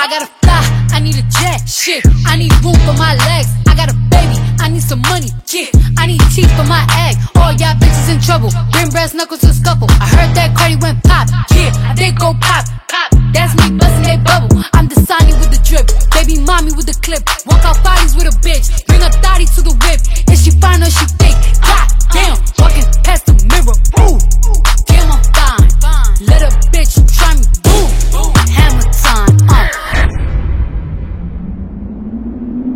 I gotta fly, I need a jet. Shit, I need room for my legs. I got a baby, I need some money. Yeah, I need teeth for my egg. All y'all bitches in trouble. Bring brass knuckles to scuffle. I heard that Cardi went pop. Yeah, they go pop, pop. That's me busting they bubble. I'm Dasani with the drip, baby mommy with the clip. Walk out bodies with a bitch. Bring a thotty to the whip. Is she fine or she fake? God damn.